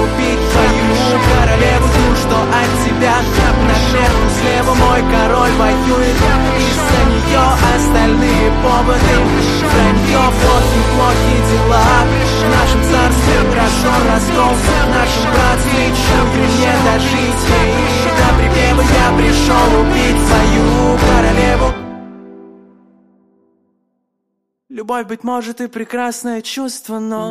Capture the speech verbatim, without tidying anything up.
убить твою королеву, ту, что от тебя наверху слева. Мой король воюет, из-за нее остальные поводы. Вранье, плохи, плохи дела. В нашем царстве рожден раскол, в нашем братстве чую не дожить. И до припева я пришел убить свою королеву. Любовь, быть может, и прекрасное чувство, но